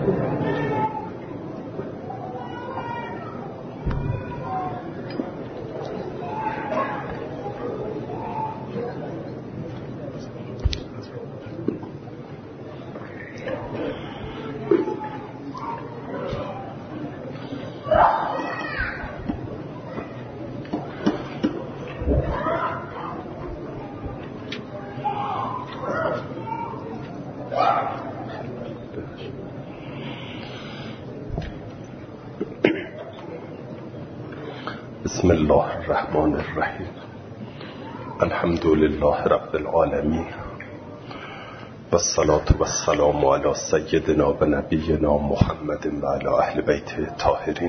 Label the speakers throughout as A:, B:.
A: بسم الله الرحمن الرحیم. الحمد لله رب العالمین و الصلاة و السلام علی سیدنا و نبینا محمد و علی اهل بیت الطاهرین.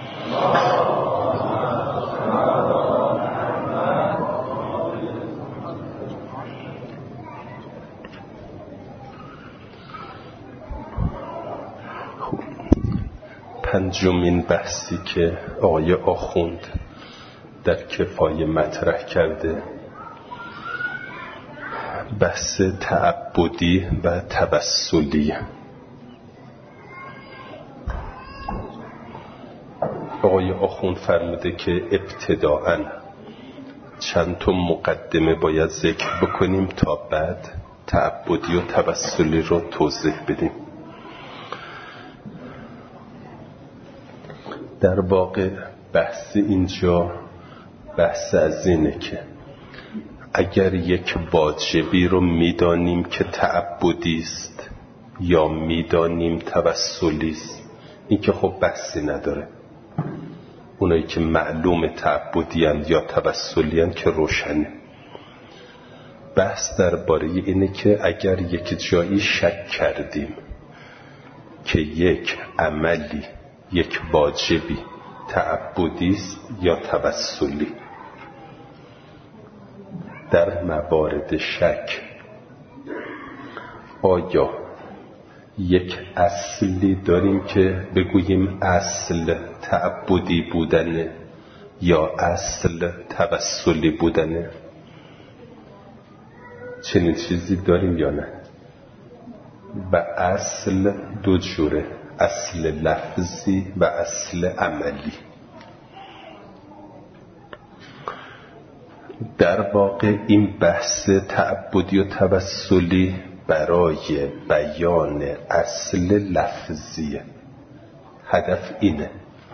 A: پنجمین بحثی که آقای آخوند در کفایه مطرح کرده بحث تعبدی و توسلی. آقای آخوند فرموده که ابتداءً چند تا مقدمه باید ذکر بکنیم تا بعد تعبدی و توسلی رو توضیح بدیم. در واقع بحث اینجا بحث از اینه که اگر یک واجبی رو میدانیم که تعبدی است یا میدانیم توسلی است، این که خب بحثی نداره. اونایی که معلوم تعبدی اند یا توسلی اند که روشنه. بحث درباره اینه که اگر یک جایی شک کردیم که یک عملی، یک واجبی تعبدی است یا توسلی، در موارد شک آیا یک اصلی داریم که بگوییم اصل تعبدی بودنه یا اصل توسلی بودنه؟ چنین چیزی داریم یا نه؟ و اصل دو جوره، اصل لفظی و اصل عملی. در واقع این بحث تعبدی و توسلی برای بیان اصل لفظیه. هدف اینه،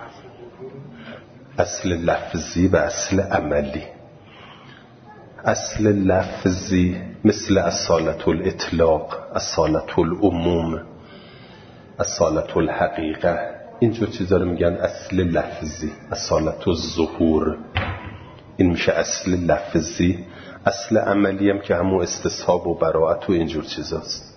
A: اصل لفظی و اصل عملی. اصل لفظی مثل اصالت الاطلاق، اصالت العموم، اصالت الحقیقه، اینجور چیزا رو میگن اصل لفظی. اصالت الظهور، این میشه اصل لفظی. اصل عملی هم که همون استصحاب و براءت و اینجور چیزاست.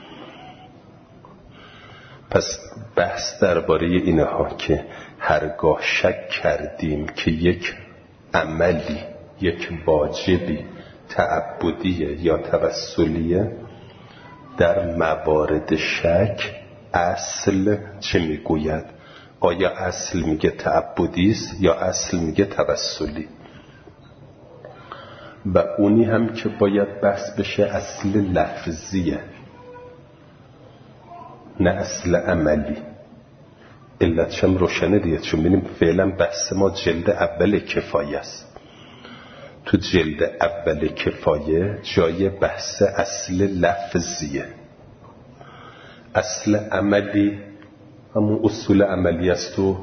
A: پس بحث درباره اینها که هرگاه شک کردیم که یک عملی، یک واجبی تعبدیه یا توسلیه، در موارد شک اصل چه میگوید؟ آیا اصل میگه تعبدی است یا اصل میگه توسلی؟ و اونی هم که باید بحث بشه اصل لفظیه نه اصل عملی. علتش هم روشنه دیگه، چون ببینیم فعلا بحث ما جلد اول کفایه است. تو جلد اول کفایه جای بحث اصل لفظیه. اصل عملی همون اصول عملی است و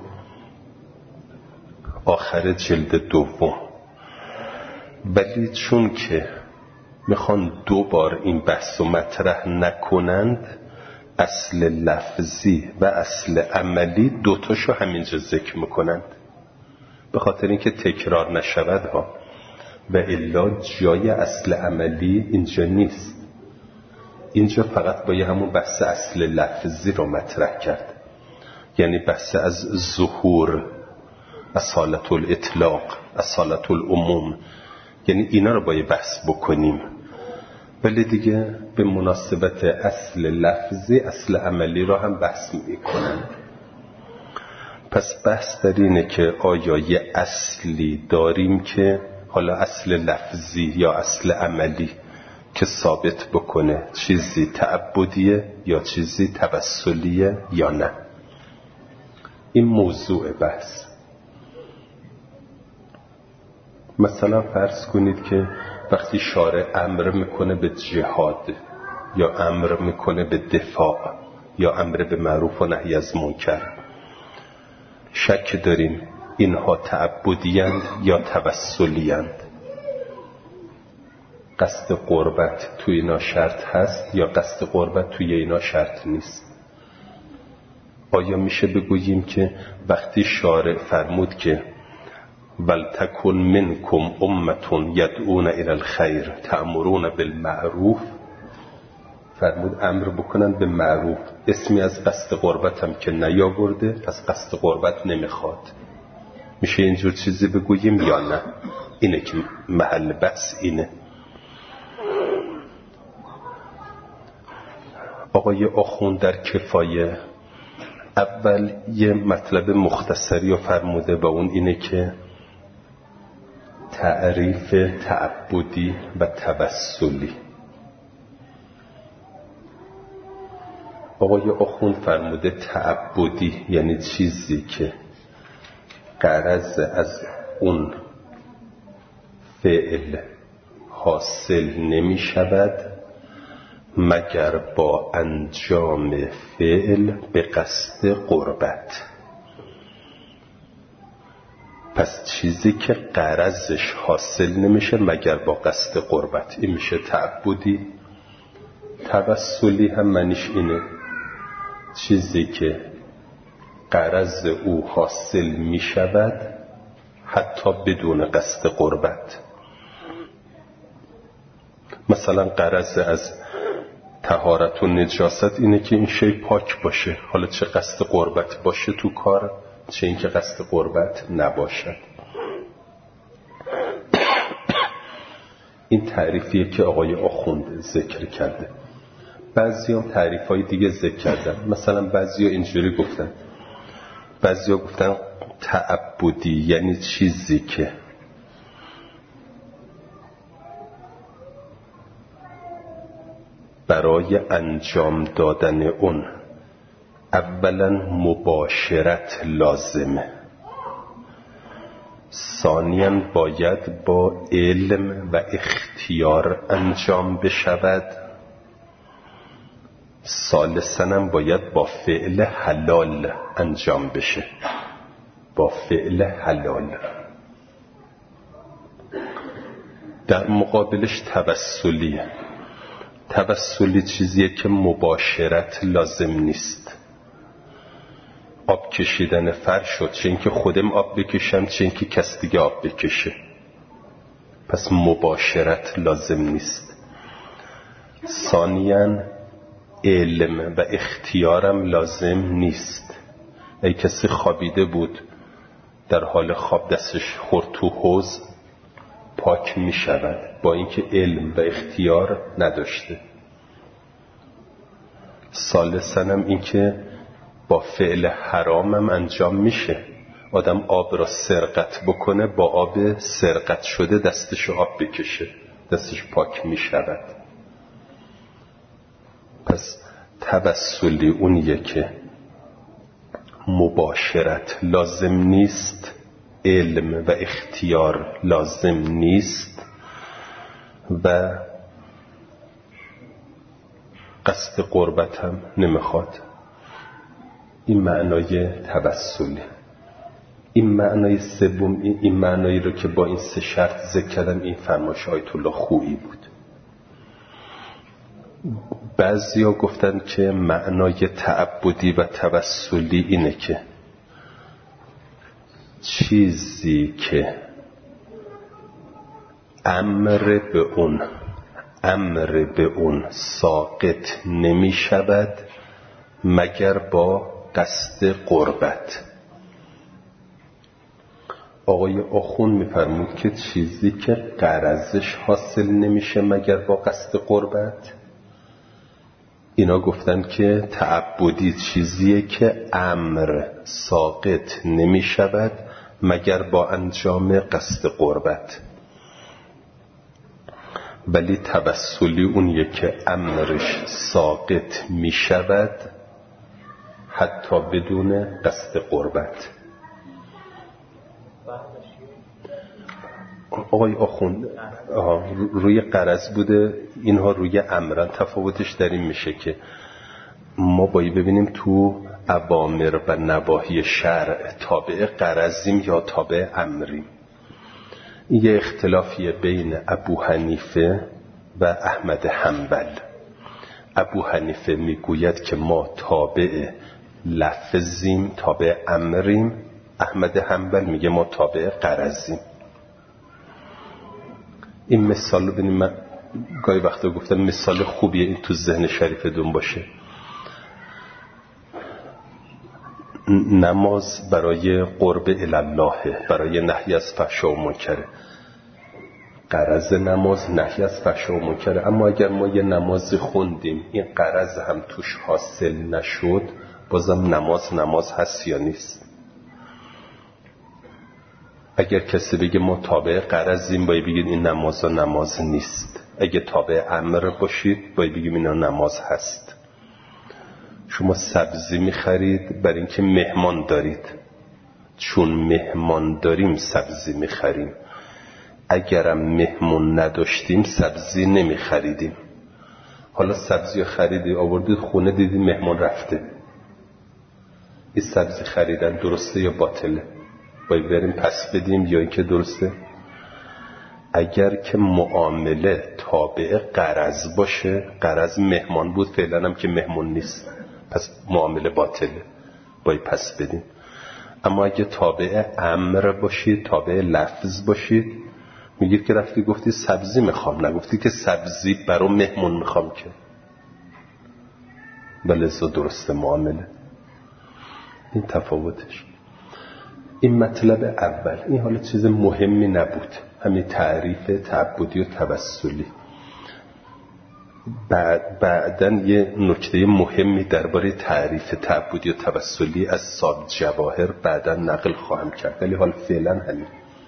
A: آخر جلد دوم. ولی چون که میخوان دو بار این بحث رو مطرح نکنند، اصل لفظی و اصل عملی دوتاشو همینجا ذکر میکنند به خاطر اینکه تکرار نشود ها. و الا جای اصل عملی اینجا نیست. اینجا فقط باید همون بحث اصل لفظی رو مطرح کرد، یعنی بحث از ظهور، اصالت الاطلاق، اصالت العموم، یعنی اینا رو باید بحث بکنیم. ولی دیگه به مناسبت اصل لفظی اصل عملی رو هم بحث میکنن. پس بحث در اینه که آیا یه اصلی داریم که حالا اصل لفظی یا اصل عملی که ثابت بکنه چیزی تعبدیه یا چیزی توسلیه یا نه. این موضوع بحث. مثلا فرض کنید که وقتی شارع امر میکنه به جهاد یا امر میکنه به دفاع یا امر به معروف و نهی از منکر، شک داریم اینها تعبدی‌اند یا توسلی‌اند؟ قصد قربت توی اینا شرط هست یا قصد قربت توی اینا شرط نیست؟ آیا میشه بگوییم که وقتی شارع فرمود که ولتکن منکم امة یدعون الی الخیر تأمرون بالمعروف، فرمود امر بکنن به معروف، اسمی از قصد قربت هم که نیاورده، پس قصد قربت نمیخواد. میشه اینجور چیزی بگوییم یا نه؟ اینه که محل بحث اینه. آقای آخوند در کفایه اول یه مطلب مختصری رو فرموده و اون اینه که تعریف تعبدی و توسلی. آقای آخوند فرموده تعبدی یعنی چیزی که غرض از اون فعل حاصل نمی شود مگر با انجام فعل به قصد قربت. پس چیزی که غرضش حاصل نمیشه مگر با قصد قربت، این میشه تعبدی. توسلی هم معنیش اینه چیزی که غرض او حاصل میشود حتی بدون قصد قربت. مثلا غرض از طهارت و نجاست اینه که این شی پاک باشه، حالا چه قصد قربت باشه تو کار، چه این که قصد قربت نباشد. این تعریفیه که آقای آخوند ذکر کرده. بعضی هم تعریف های دیگه ذکر کردن. مثلا بعضی ها اینجوری گفتن، بعضی ها گفتن تعبدی یعنی چیزی که برای انجام دادن اون اولا مباشرت لازمه، ثانیاً باید با علم و اختیار انجام بشود، ثالثاً باید با فعل حلال انجام بشه، با فعل حلال. در مقابلش توسلیه. توسلی چیزیه که مباشرت لازم نیست. آب کشیدن فرض شد، چه اینکه خودم آب بکشم چه اینکه کس دیگه آب بکشه، پس مباشرت لازم نیست. ثانیاً علم و اختیارم لازم نیست. ای کسی خوابیده بود در حال خواب دستش خورد تو حوض، پاک می شود با اینکه علم و اختیار نداشته. ثالثاً اینکه با فعل حرامم انجام میشه. آدم آب را سرقت بکنه، با آب سرقت شده دستش آب بکشه، دستش پاک می شود. پس توسلی اونیه که مباشرت لازم نیست، علم و اختیار لازم نیست و قصد قربت هم نمیخواد. این معنای توسلی. این معنای سوم، این معنایی رو که با این سه شرط ذکر کردم، این فرمایش آیت الله خویی بود. بعضیا گفتن که معنای تعبدی و توسلی اینه که چیزی که امر به اون ساقط نمی شود مگر با قصد قربت. آقای آخوند می‌فرمود که چیزی که غرضش حاصل نمیشه مگر با قصد قربت، اینا گفتن که تعبدی چیزیه که امر ساقط نمی شود مگر با انجام قصد قربت. ولی توسلی اونیه که امرش ساقط می شود حتی بدون قصد قربت. آقای آخوند روی غرض بوده، اینها روی امرن. تفاوتش در این میشه که ما باید ببینیم تو اوامر و نواهی شرع تابع غرضیم یا تابع امریم. یه اختلافیه بین ابو حنیفه و احمد حنبل. ابو حنیفه میگوید که ما تابع لفظیم، تابع امریم. احمد حنبل میگه ما تابع غرضیم. این مثال رو ببینیم، من گاهی وقتا گفتم مثال خوبیه این تو ذهن شریفتون باشه. نماز برای قرب الله، برای نهی از فحشا و منکره. غرض نماز نهی از فحشا و منکره. اما اگر ما یه نماز خوندیم این غرض هم توش حاصل نشد، بازم نماز هست یا نیست؟ اگر کسی بگه ما تابع غرضیم، باید بگید این نماز نیست. اگه تابع امر باشید باید بگیم اینا نماز هست. شما سبزی میخرید برای اینکه مهمان دارید، چون مهمان داریم سبزی میخریم. اگرم مهمان نداشتیم سبزی نمیخریدیم. حالا سبزی خریدی آوردید خونه، دیدی مهمان رفته، این سبزی خریدن درسته یا باطله؟ باید بریم پس بدیم یا اینکه درسته؟ اگر که معامله تابع غرض باشه، غرض مهمان بود، فعلا هم که مهمان نیست، پس معامله باطله، باید پس بدیم. اما اگه تابع امر باشید، تابع لفظ باشید، میگید که رفتی گفتی سبزی میخوام، نگفتی که سبزی برای مهمون میخوام که، بلزا درسته معامله. این تفاوتش. این مطلب اول. این حالا چیز مهمی نبود، همین تعریف تعبدی و توسلی. بعدن یه نکته مهمی درباره تعریف تعبدی و توسلی از صاحب جواهر بعدن نقل خواهم کرد، ولی حالا فعلا همین.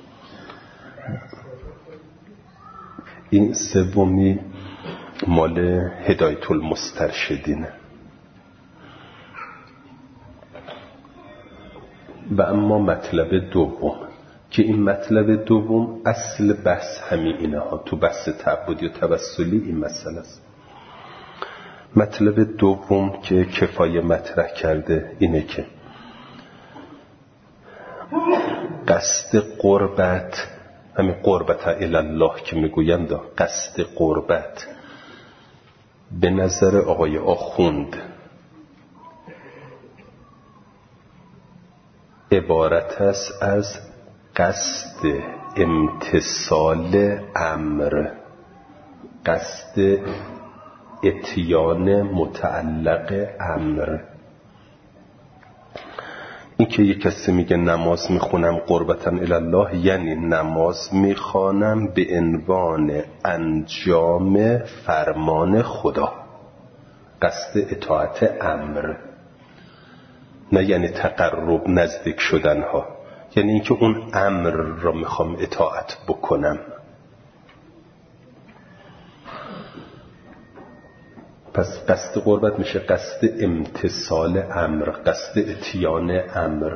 A: این سومی مال هدایت المسترشدینه. و اما مطلب دوم، که این مطلب دوم اصل بحث همین اینه ها، تو بحث تعبدی و توسلی این مسئله است. مطلب دوم که کفایه مطرح کرده اینه که قصد قربت، همین قربت الله که میگویند، قصد قربت به نظر آقای آخوند عبارت است از قصد امتثال امر، قصد اتیان متعلق امر. این که یک کسی میگه نماز میخونم قربتاً الله، یعنی نماز میخوانم به عنوان انجام فرمان خدا، قصد اطاعت امر، نه یعنی تقرب نزدیک شدن ها، یعنی اینکه اون امر را میخوام اطاعت بکنم. پس قصد قربت میشه قصد امتثال امر، قصد اتیان امر.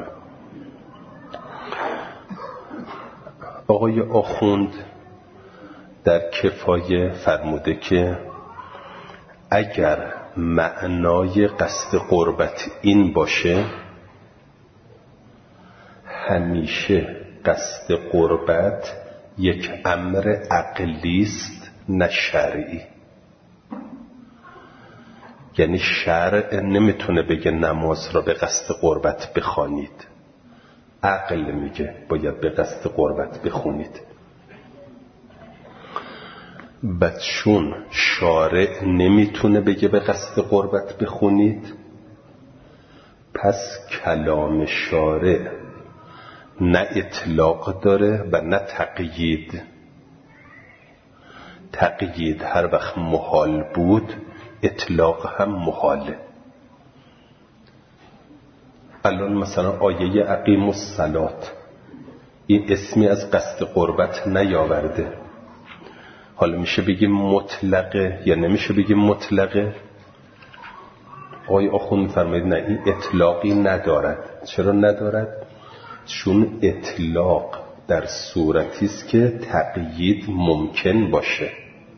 A: آقای آخوند در کفایه فرموده که اگر معنای قصد قربت این باشه، همیشه قصد قربت یک امر عقلی است نه شرعی. یعنی شرع نمیتونه بگه نماز را به قصد قربت بخوانید، عقل میگه باید به قصد قربت بخونید. و چون شارع نمیتونه بگه به قصد قربت بخونید، پس کلام شارع نه اطلاق داره و نه تقیید. تقیید هر وقت محال بود، اطلاق هم محاله. الان مثلا آیه اقیم الصلاة این اسمی از قصد قربت نیاورده، حالا میشه بگیم مطلقه یا نمیشه بگیم مطلقه؟ آقای آخوند میفرمایید نه، این اطلاقی ندارد. چرا ندارد؟ چون اطلاق در صورتی است که تقیید ممکن باشه.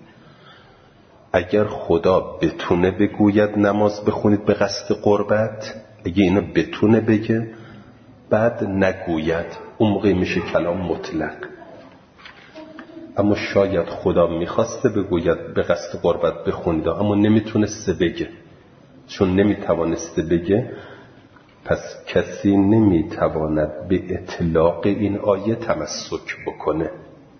A: اگر خدا بتونه بگوید نماز بخونید به قصد قربت، اگه اینو بتونه بگه بعد نگوید، اون موقع میشه کلام مطلق. اما شاید خدا میخواسته بگوید به قصد قربت بخونید اما نمیتونسته بگه. چون نمیتوانسته بگه پس کسی نمیتواند به اطلاق این آیه تمسک بکنه.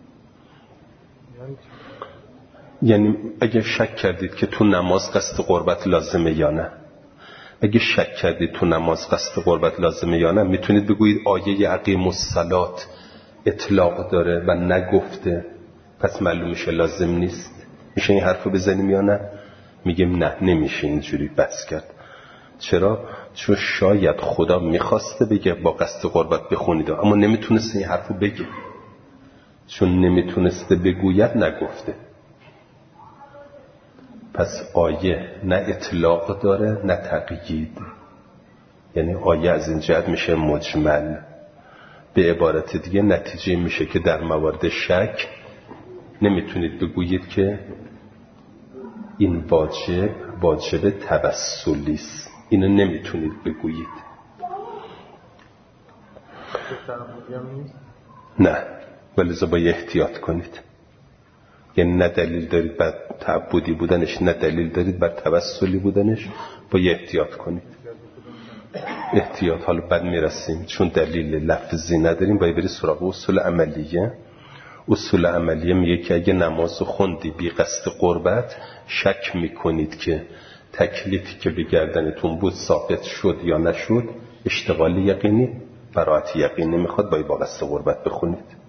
A: یعنی اگه شک کردید که تو نماز قصد قربت لازمه یا نه، اگه شک کردید تو نماز قصد قربت لازمه یا نه، میتونید بگویید آیه اقیموا الصلاة اطلاق داره و نگفته، پس معلوم میشه لازم نیست. میشه این حرفو بزنیم یا نه؟ میگیم نه، نمیشه اینجوری بحث کرد. چرا؟ چون شاید خدا میخواسته بگه با قصد قربت بخونید اما نمیتونسته این حرفو بگه. چون نمیتونسته بگوید نگفته. پس آیه نه اطلاق داره نه تقیید. یعنی آیه از این جهت میشه مجمل. به عبارت دیگه نتیجه میشه که در موارد شک نمیتونید بگویید که این واجب توسلی است. اینو نمیتونید بگویید. نه، ولی باید احتیاط کنید. یعنی نه دلیل دارید بر تعبدی بودنش، نه دلیل دارید بر توسلی بودنش، باید احتیاط کنید. احتیاط حالا بعد میرسیم. چون دلیل لفظی نداریم باید برید سراغ اصول عملیه. اصول عملیه میگه که اگه نماز خوندی بی قصد قربت، شک میکنید که تکلیفی که به گردنتون بود ثابت شد یا نشد، اشتغال یقینی، براءت یقینی میخواد، باید با قصد قربت بخونید.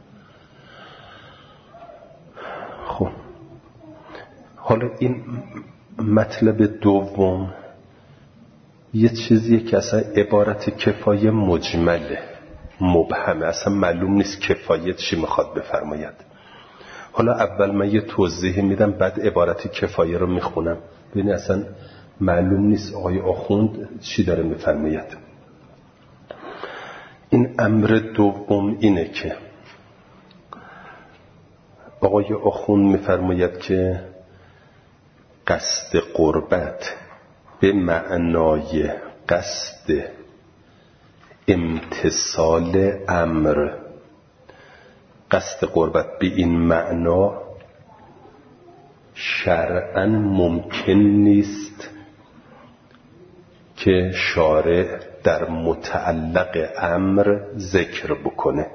A: خب حالا این مطلب دوم یه چیزیه که اصلا عبارت کفایه مجمله، مبهمه، اصلا معلوم نیست کفایه چی میخواد بفرماید. حالا اول من یه توضیح میدم بعد عبارت کفایه رو میخونم. ببینید اصلا معلوم نیست آقای آخوند چی داره میفرماید. این امر دوم اینه که آقای آخوند میفرماید که قصد قربت به معنای قصد امتثال امر، قصد قربت به این معنا شرعاً ممکن نیست که شارع در متعلق امر ذکر بکنه.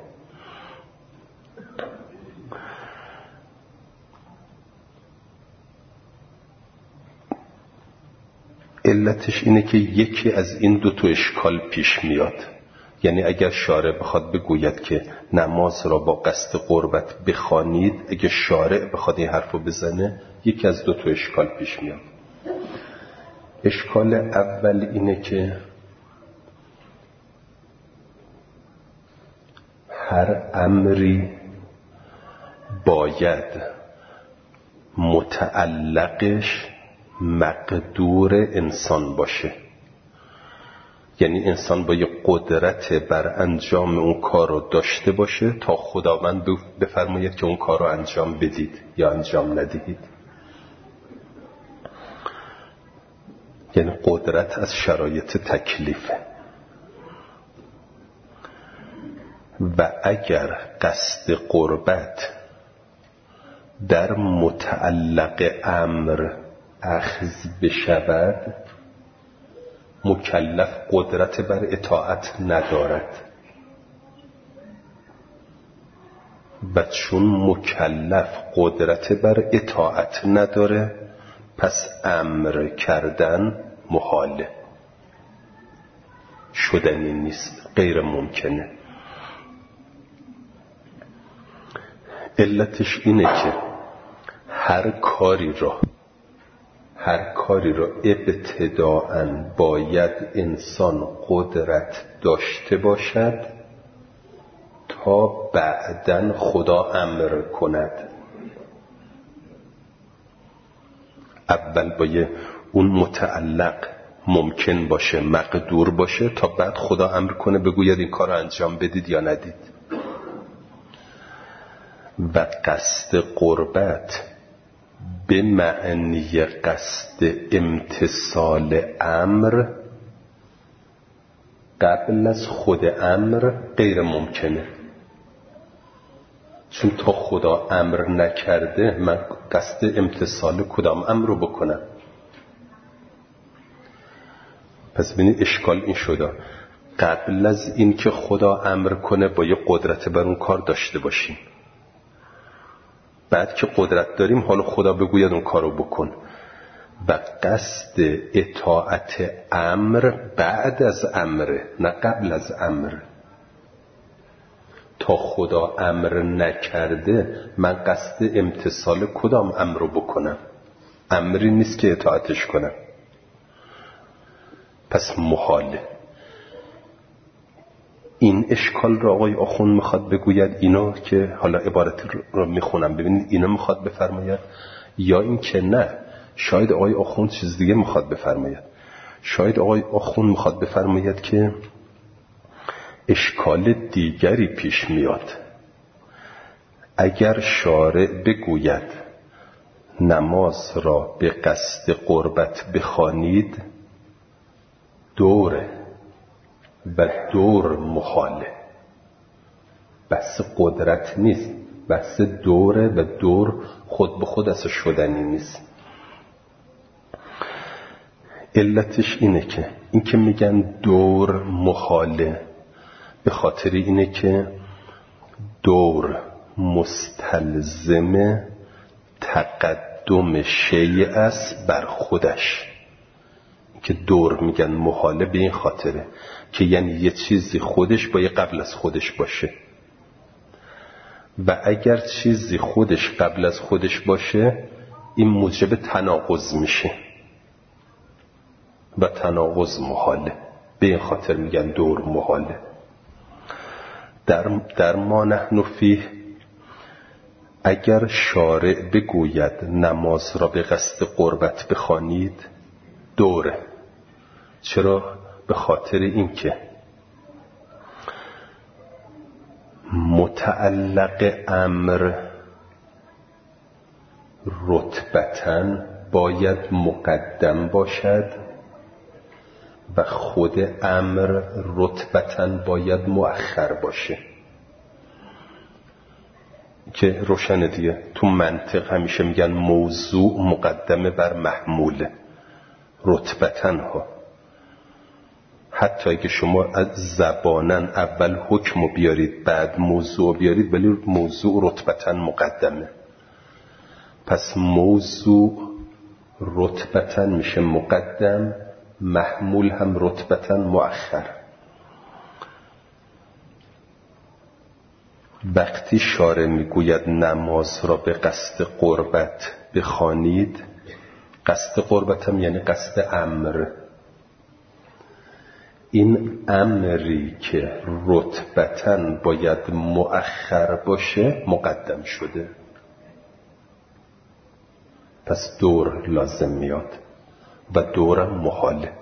A: علتش اینه که یکی از این دو تا اشکال پیش میاد. یعنی اگر شارع بخواد بگوید که نماز را با قصد قربت بخوانید، اگه شارع بخواد این حرفو بزنه، یکی از دو تا اشکال پیش میاد. اشکال اول اینه که هر امری باید متعلقش مقدور انسان باشه. یعنی انسان باید قدرت بر انجام اون کار رو داشته باشه تا خداوند بفرماید که اون کار رو انجام بدید یا انجام ندهید. یعنی قدرت از شرایط تکلیفه. و اگر قصد قربت در متعلق امر اخذ بشود، مکلف قدرت بر اطاعت ندارد و چون مکلف قدرت بر اطاعت نداره پس امر کردن محاله، شدنی نیست، غیر ممکنه. علتش اینه که هر کاری را ابتداءً باید انسان قدرت داشته باشد تا بعداً خدا امر کند. اول باید اون متعلق ممکن باشه، مقدور باشه، تا بعد خدا امر کنه بگوید این کار رو انجام بدید یا ندید. و قصد قربت به معنی قصد امتثال امر قبل از خود امر غیر ممکنه، چون تا خدا امر نکرده من قصد امتثال کدام امر رو بکنم؟ پس ببینید اشکال این شده، قبل از این که خدا امر کنه باید قدرت بر اون کار داشته باشیم، بعد که قدرت داریم حالا خدا بگوید اون کارو بکن. و قصد اطاعت امر بعد از امره، نه قبل از امر. تا خدا امر نکرده من قصد امتثال کدام امر رو بکنم؟ امری نیست که اطاعتش کنم، پس محاله. این اشکال را آقای آخوند میخواد بگوید، اینا که حالا عبارت رو میخونم ببینید اینا میخواد بفرماید، یا این که نه، شاید آقای آخوند چیز دیگه میخواد بفرماید. شاید آقای آخوند میخواد بفرماید که اشکال دیگری پیش میاد. اگر شارع بگوید نماز را به قصد قربت بخوانید، دوره و دور محاله، بحث قدرت نیست، بحث دوره و دور خود به خود از شدنی نیست. علتش اینه که این که میگن دور محاله به خاطر اینه که دور مستلزم تقدم شیء است بر خودش. که دور میگن محاله به این خاطره که یعنی یه چیزی خودش باید قبل از خودش باشه، و اگر چیزی خودش قبل از خودش باشه این موجب تناقض میشه و تناقض محاله، به این خاطر میگن دور محاله. در ما نحن فیه اگر شارع بگوید نماز را به قصد قربت بخوانید، دوره. چرا؟ به خاطر اینکه متعلق امر رتبتاً باید مقدم باشد و خود امر رتبتاً باید مؤخر باشه، که روشن دیگه. تو منطق همیشه میگن موضوع مقدمه بر محموله رتبتاً ها. حتی اگه شما از زبانن اول حکم بیارید بعد موضوع بیارید، ولی موضوع رتبتاً مقدمه. پس موضوع رتبتاً میشه مقدم، محمول هم رتبتاً مؤخر. وقتی شارع میگوید نماز را به قصد قربت بخوانید، قصد قربت هم یعنی قصد امر. این امری که رتبتاً باید مؤخر باشه مقدم شده، پس دور لازم میاد و دورم محاله.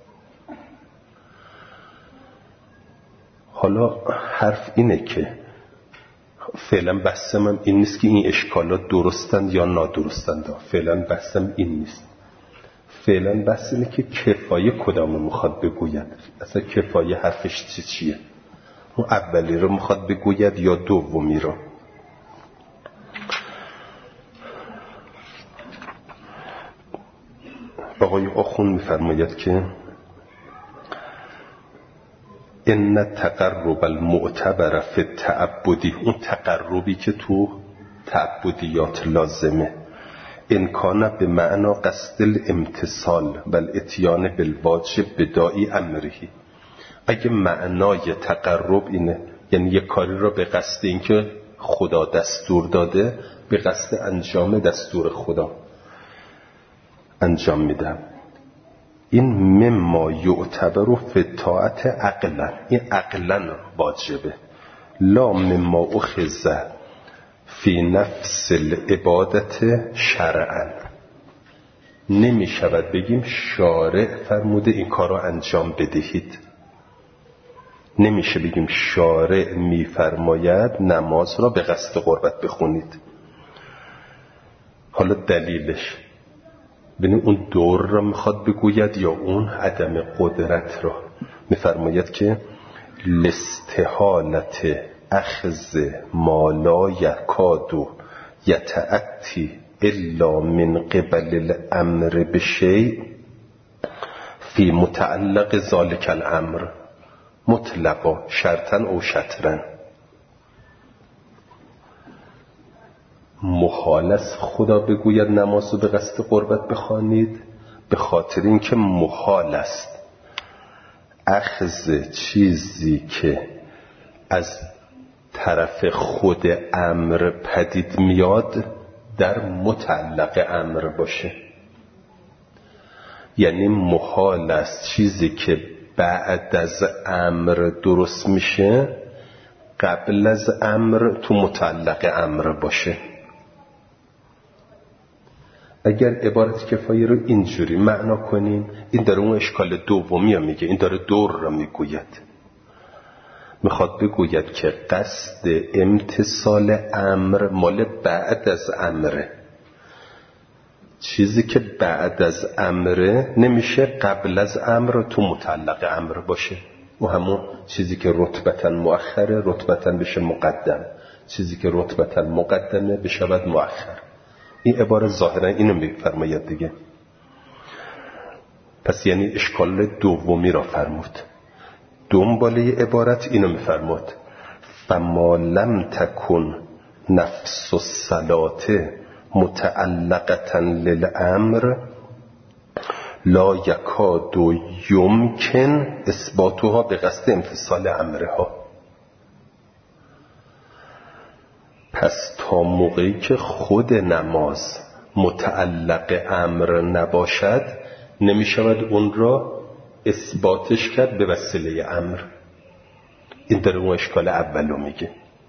A: حالا حرف اینه که فعلا بحثم این نیست که این اشکالات درستند یا نادرستند، فعلا بحثم این نیست. فعلا بحث اینه که کفایه کدامو میخواد بگوید، اصلا کفایه حرفش چیه؟ اون اولی رو میخواد بگوید یا دومی رو؟ آقای آخوند میفرماید که ان تقرب المعتبر فی التعبدی، اون تقربی که تو تعبدیات لازمه، ان کان به معنا قصد الامتثال و الاتیان بالواجب بداعی امرهی. اگه معنای تقرب اینه یعنی یک کاری را به قصد اینکه خدا دستور داده، به قصد انجام دستور خدا انجام میدم، این مما یعتبر فی الطاعت عقلا، این عقلا واجبه، لا مما اخذ فی نفس العبادت شرعا. نمی شود بگیم شارع فرموده این کار رو انجام بدهید. نمیشه بگیم شارع میفرماید نماز را به قصد قربت بخونید. حالا دلیلش ببین اون دور را میخواد بگوید یا اون عدم قدرت را؟ میفرماید که لاستحالت اخذ ما لا یکاد یتأتی الا من قبل الامر بشیء فی متعلق ذلک الامر مطلقا شرطا او شطرا. محال است خدا بگوید نماز رو به قصد قربت بخوانید، به خاطر اینکه محال است اخذ چیزی که از طرف خود امر پدید میاد در متعلق امر باشه. یعنی محال است چیزی که بعد از امر درست میشه قبل از امر تو متعلق امر باشه. اگر عبارت کفایه رو اینجوری معنا کنیم، این داره اون اشکال دومی رو میگه، این داره دور رو میگوید. میخواد بگوید که قصد امتصال امر مال بعد از امره. چیزی که بعد از امره نمیشه قبل از امر تو متعلق امر باشه. و همون چیزی که رتبتاً مؤخره رتبتاً بشه مقدم، چیزی که رتبتاً مقدمه بشود مؤخر. این عبارت ظاهرا اینو میفرماید دیگه. پس یعنی اشکال دومی را فرمود. دنباله عبارت اینو میفرماد فما لم تکن نفس الصلاة متعلقة للامر لا یکاد یمکن اثباتها به قصد امتصال امرها. پس تا موقعی که خود نماز متعلق امر نباشد نمیشود اون را اثباتش کرد به وسیله امر. این داره اون اشکال اولو میگه.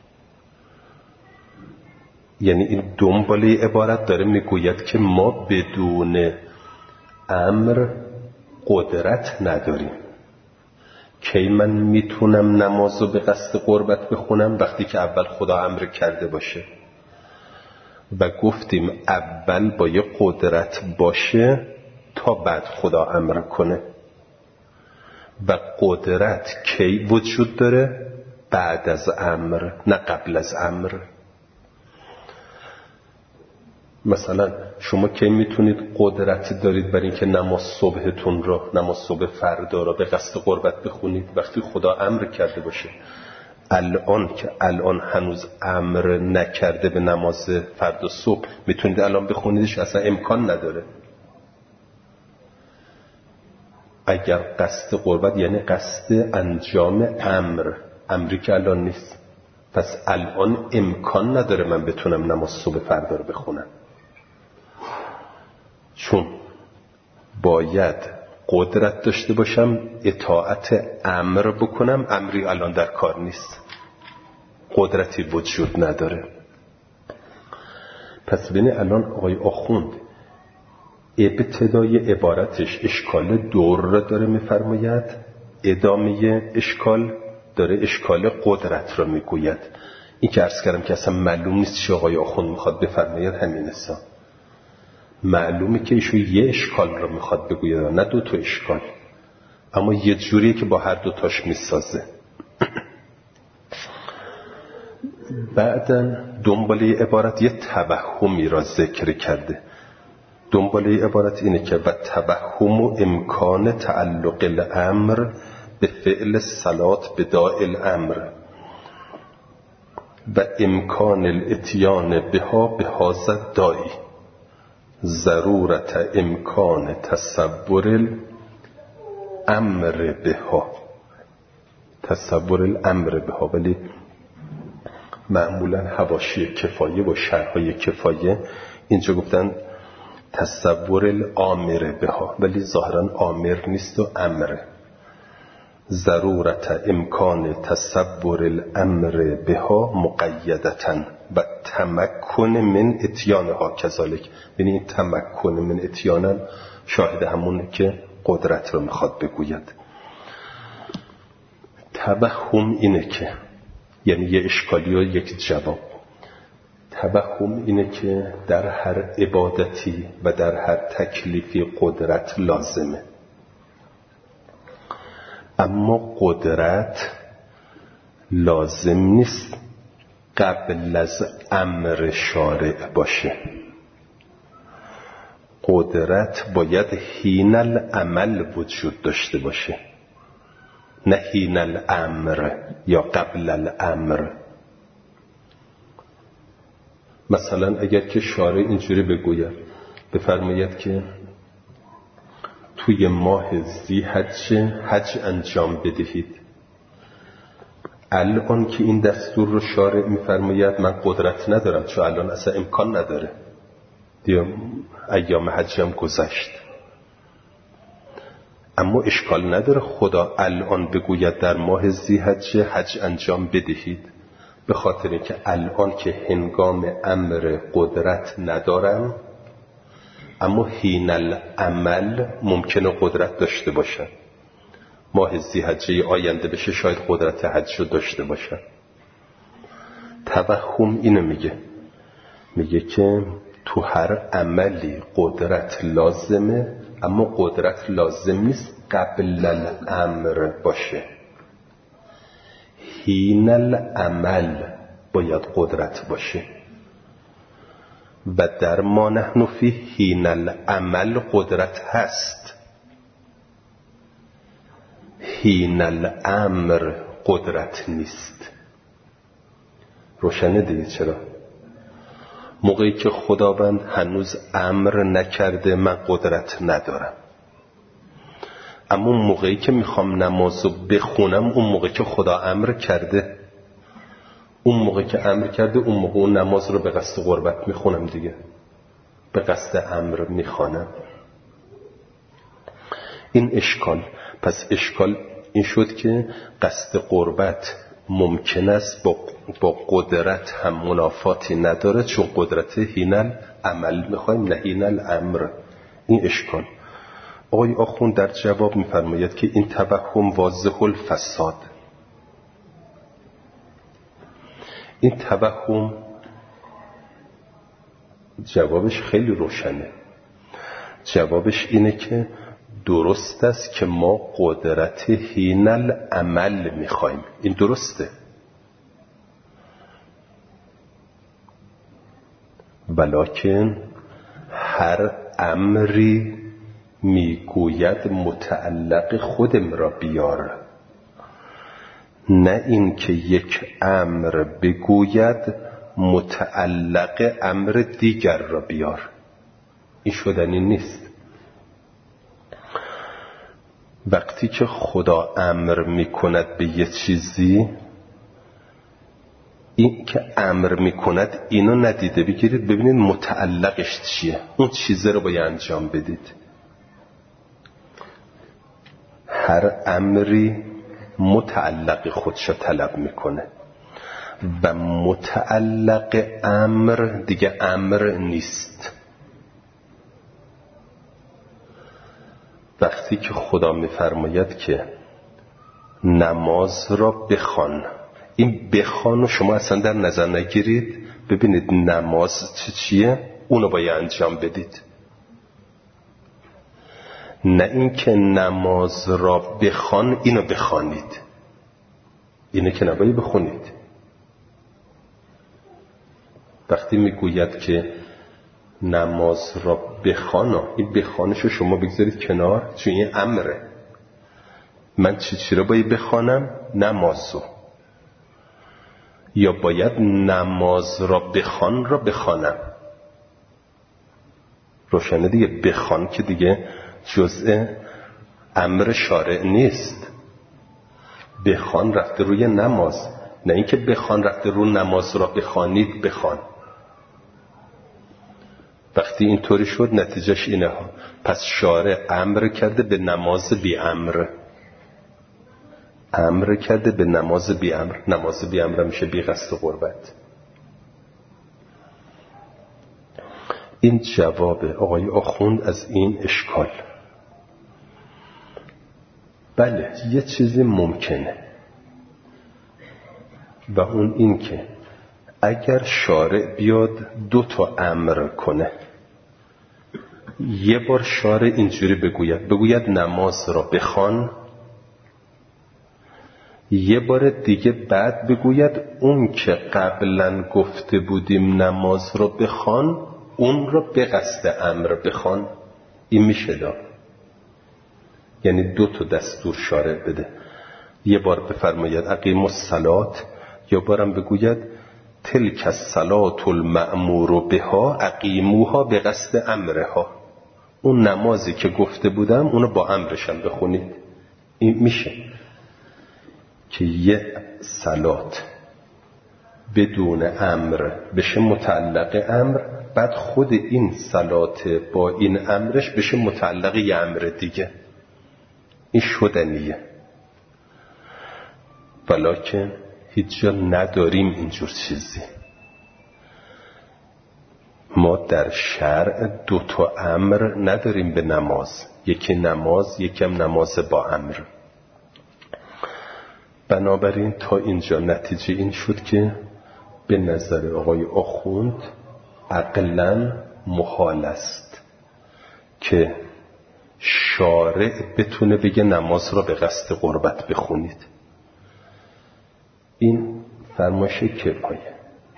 A: یعنی این دنباله عبارت داره میگوید که ما بدون امر قدرت نداریم. کی من میتونم نمازو به قصد قربت بخونم؟ وقتی که اول خدا امر کرده باشه. و گفتیم اول با یه قدرت باشه تا بعد خدا امر کنه. و قدرت کی وجود داره؟ بعد از امر، نه قبل از امر. مثلا شما کی میتونید قدرت دارید برای اینکه نماز صبحتون را، نماز صبح فردا را به قصد قربت بخونید؟ وقتی خدا امر کرده باشه. الان هنوز امر نکرده به نماز فردا صبح میتونید الان بخونیدش؟ اصلا امکان نداره. اگر قصد قربت یعنی قصد انجام امری که الان نیست، پس الان امکان نداره من بتونم نماز صبح فردا رو بخونم، چون باید قدرت داشته باشم اطاعت امر بکنم. امری الان در کار نیست، قدرتی وجود نداره. پس ببینید الان آقای آخوند ابتدای عبارتش اشکال دور را داره میفرماید، ادامه اشکال داره اشکال قدرت را میگوید. این که عرض کردم که اصلا معلوم نیست چه آقای آخوند میخواد بفرماید. همین اصلا معلومه که ایشون یه اشکال را میخواد بگوید، نه دو تا اشکال، اما یه جوریه که با هر دوتاش میسازه. بعدن دنباله عبارت یه توهمی را ذکر کرده. دنباله عبارت اینه که و توهم و امکان تعلق الامر به فعل صلات بداء الامر و امکان الاتیان بها به هذا داعی ضرورت امکان تصور الامر بها. تصور الامر بها، ولی معمولا حواشی کفایه و شرحهای کفایه اینجا گفتن تصور الامر بها، ولی ظاهرا آمر نیست و امره. ضرورت امکان تصور الامر بها مقیدتن و تمکن من اتیانها کذالک. یعنی این تمکن من اتیانن شاهد همونه که قدرت رو میخواد بگوید. توهم اینه که، یعنی یه اشکالی و یک جواب. توهم اینه که در هر عبادتی و در هر تکلیفی قدرت لازمه، اما قدرت لازم نیست قبل از امر شارع باشه. قدرت باید حین العمل وجود داشته باشه، نه حین الامر یا قبل الامر. مثلا اگر که شارع اینجوری بگوید، بفرماید که توی ماه ذی‌حجه حج انجام بدهید، الان که این دستور رو شارع میفرماید من قدرت ندارم، چون الان اصلا امکان نداره دیگه، ایام حج هم گذشت. اما اشکال نداره خدا الان بگوید در ماه ذی‌حجه حج انجام بدهید، به خاطر اینکه الان که هنگام امر قدرت ندارم، اما حین العمل ممکنه قدرت داشته باشم. ماه ذی‌حجه آینده بشه شاید قدرت حج رو داشته باشم. توهم اینو میگه که تو هر عملی قدرت لازمه، اما قدرت لازم نیست قبل الامر باشه. حین العمل باید قدرت باشه و در ما نحن فی حین العمل قدرت هست، حین الامر قدرت نیست. روشنه دیگه؟ چرا؟ موقعی که خداوند هنوز امر نکرده من قدرت ندارم، اما موقعی که میخوام نمازو بخونم اون موقع که خدا امر کرده، اون موقع که امر کرده اون موقع اون نماز رو به قصد قربت میخونم دیگه، به قصد امر میخوانم. این اشکال. پس اشکال این شد که قصد قربت ممکن است با قدرت هم منافاتی نداره، چون قدرت حین العمل میخوایم نه حین الامر. این اشکال. آقای آخوند در جواب میفرماید که این توهم واضح الفساد. این توهم جوابش خیلی روشنه. جوابش اینه که درست است که ما قدرت حین العمل میخوایم، این درسته، ولکن هر امری میگوید متعلق خودم را بیار، نه این که یک امر بگوید متعلق امر دیگر را بیار. این شدنی نیست. وقتی که خدا امر میکند به یه چیزی، این که امر میکند اینو ندیده بگیرید ببینید متعلقش چیه، اون چیزه رو باید انجام بدید. هر امری متعلق خودشو طلب میکنه و متعلق امر دیگه امر نیست. وقتی که خدا میفرماید که نماز را بخوان، این بخوان رو شما اصلا در نظر نگیرید، ببینید نماز چیه اونو باید انجام بدید، نه اینکه نماز را بخوان اینو بخوانید، اینه که نباید بخونید. وقتی میگوید که نماز را بخوان، این بخوانشو شما بگذارید کنار، چون این امره. من چی را باید بخوانم؟ نمازو. یا باید نماز را بخوانم. روشنه دیگه؟ بخوان که دیگه جزء امر شارع نیست. بخوان رفته روی نماز، نه اینکه بخوان رفته روی نماز را بخوانید بخوان. وقتی اینطوری شد نتیجهش اینه ها. پس شارع امر کرده به نماز بی امر. امر کرده به نماز بی امر. نماز بی امر میشه بی قصد قربت. این جواب آقای آخوند از این اشکال. بله یه چیزی ممکنه و اون این که اگر شارع بیاد 2 امر کنه، یه بار شارع اینجوری بگوید نماز را بخوان، یه بار دیگه بعد بگوید اون که قبلا گفته بودیم نماز را بخوان اون را به قصد امر بخوان، این میشه داد. یعنی 2 دستور شارع بده، یه بار بفرماید اقیموا الصلاة، یا بارم بگوید تلک الصلاة المأمور بها اقیموها به قصد امرها. اون نمازی که گفته بودم اونو با امرشم بخونید. این میشه که یه صلات بدون امر بشه متعلق امر، بعد خود این صلات با این امرش بشه متعلق یه امر دیگه. این شدنیه. ولیکن هیچ جا نداریم اینجور چیزی. ما در شرع 2 امر نداریم به نماز، یکی نماز یکم نماز با امر. بنابراین تا اینجا نتیجه این شد که به نظر آقای آخوند عقلاً محال است که شارع بتونه بگه نماز را به قصد قربت بخونید. این فرمایش کفایه.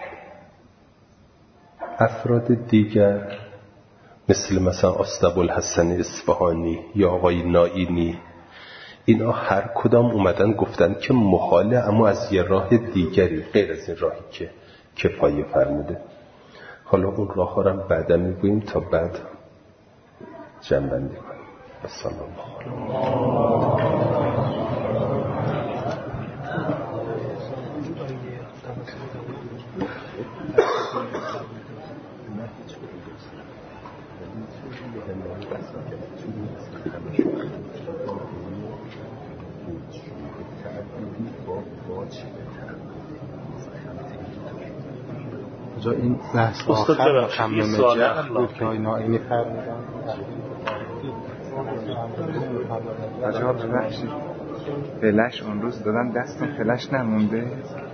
A: افراد دیگر مثل اسدابوالحسن اصفهانی یا آقای نائینی، اینا هر کدام اومدن گفتن که محاله، اما از یه راه دیگری غیر از این راهی که کفایه فرموده. حالا اون راه ها رو بعدا میگوییم تا بعد جمع‌بندی کنیم. السلام
B: جا این بحث آخر تمام جهل بود که آقای نائینی فرمودن.
C: بچه‌ها ببخشید فلش اون روز دادن دستون فلش نمونده؟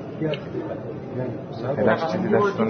C: فلش چیزی دستون